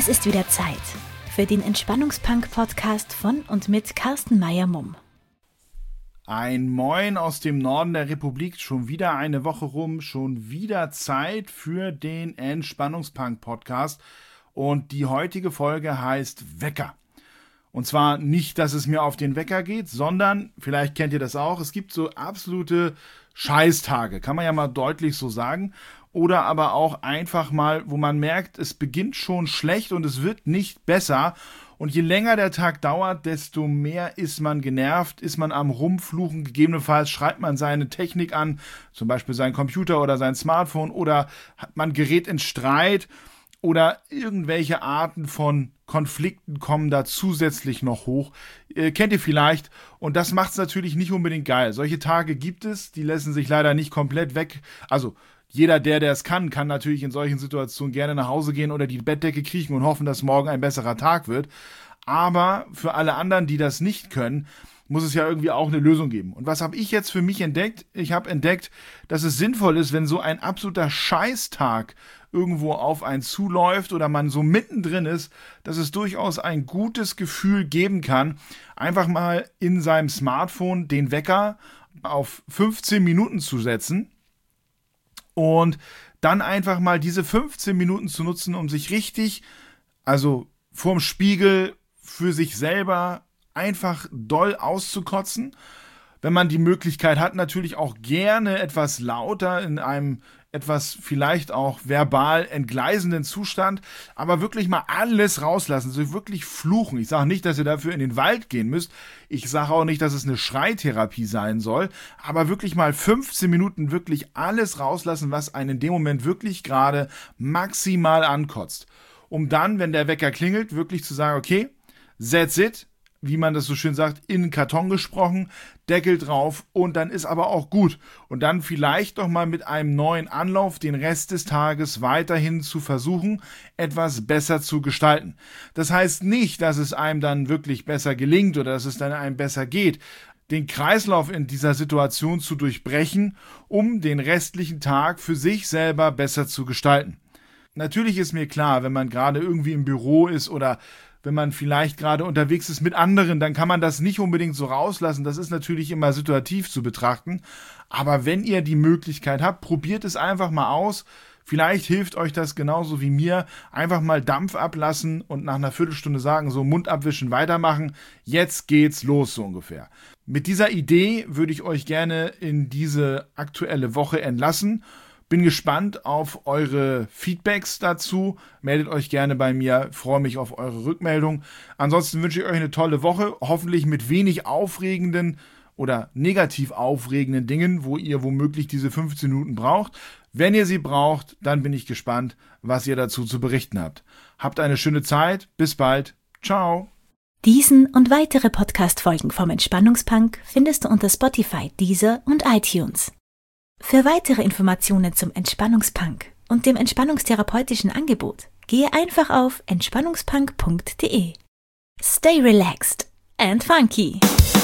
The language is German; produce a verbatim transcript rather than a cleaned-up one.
Es ist wieder Zeit für den Entspannungspunk-Podcast von und mit Carsten Meyer-Mumm. Ein Moin aus dem Norden der Republik, schon wieder eine Woche rum, schon wieder Zeit für den Entspannungspunk-Podcast. Und die heutige Folge heißt Wecker. Und zwar nicht, dass es mir auf den Wecker geht, sondern, vielleicht kennt ihr das auch, es gibt so absolute Scheißtage, kann man ja mal deutlich so sagen. Oder aber auch einfach mal, wo man merkt, es beginnt schon schlecht und es wird nicht besser. Und je länger der Tag dauert, desto mehr ist man genervt, ist man am Rumfluchen. Gegebenenfalls schreibt man seine Technik an, zum Beispiel seinen Computer oder sein Smartphone, oder man gerät in Streit oder irgendwelche Arten von Konflikten kommen da zusätzlich noch hoch. Äh, kennt ihr vielleicht. Und das macht es natürlich nicht unbedingt geil. Solche Tage gibt es, die lassen sich leider nicht komplett weg. Also jeder, der, der es kann, kann natürlich in solchen Situationen gerne nach Hause gehen oder die Bettdecke kriechen und hoffen, dass morgen ein besserer Tag wird. Aber für alle anderen, die das nicht können, muss es ja irgendwie auch eine Lösung geben. Und was habe ich jetzt für mich entdeckt? Ich habe entdeckt, dass es sinnvoll ist, wenn so ein absoluter Scheißtag irgendwo auf einen zuläuft oder man so mittendrin ist, dass es durchaus ein gutes Gefühl geben kann, einfach mal in seinem Smartphone den Wecker auf fünfzehn Minuten zu setzen und dann einfach mal diese fünfzehn Minuten zu nutzen, um sich richtig, also vorm Spiegel für sich selber einfach doll auszukotzen. Wenn man die Möglichkeit hat, natürlich auch gerne etwas lauter in einem etwas vielleicht auch verbal entgleisenden Zustand, aber wirklich mal alles rauslassen, so wirklich fluchen. Ich sage nicht, dass ihr dafür in den Wald gehen müsst. Ich sage auch nicht, dass es eine Schreitherapie sein soll, aber wirklich mal fünfzehn Minuten wirklich alles rauslassen, was einen in dem Moment wirklich gerade maximal ankotzt. Um dann, wenn der Wecker klingelt, wirklich zu sagen, okay, that's it, wie man das so schön sagt, in den Karton gesprochen, Deckel drauf und dann ist aber auch gut. Und dann vielleicht doch mal mit einem neuen Anlauf den Rest des Tages weiterhin zu versuchen, etwas besser zu gestalten. Das heißt nicht, dass es einem dann wirklich besser gelingt oder dass es dann einem besser geht, den Kreislauf in dieser Situation zu durchbrechen, um den restlichen Tag für sich selber besser zu gestalten. Natürlich ist mir klar, wenn man gerade irgendwie im Büro ist oder wenn man vielleicht gerade unterwegs ist mit anderen, dann kann man das nicht unbedingt so rauslassen. Das ist natürlich immer situativ zu betrachten. Aber wenn ihr die Möglichkeit habt, probiert es einfach mal aus. Vielleicht hilft euch das genauso wie mir. Einfach mal Dampf ablassen und nach einer Viertelstunde sagen, so Mund abwischen, weitermachen. Jetzt geht's los, so ungefähr. Mit dieser Idee würde ich euch gerne in diese aktuelle Woche entlassen. Bin gespannt auf eure Feedbacks dazu. Meldet euch gerne bei mir. Freue mich auf eure Rückmeldung. Ansonsten wünsche ich euch eine tolle Woche. Hoffentlich mit wenig aufregenden oder negativ aufregenden Dingen, wo ihr womöglich diese fünfzehn Minuten braucht. Wenn ihr sie braucht, dann bin ich gespannt, was ihr dazu zu berichten habt. Habt eine schöne Zeit. Bis bald. Ciao. Diesen und weitere Podcast-Folgen vom Entspannungspunk findest du unter Spotify, Deezer und iTunes. Für weitere Informationen zum Entspannungspunk und dem entspannungstherapeutischen Angebot gehe einfach auf entspannungspunk punkt de. Stay relaxed and funky!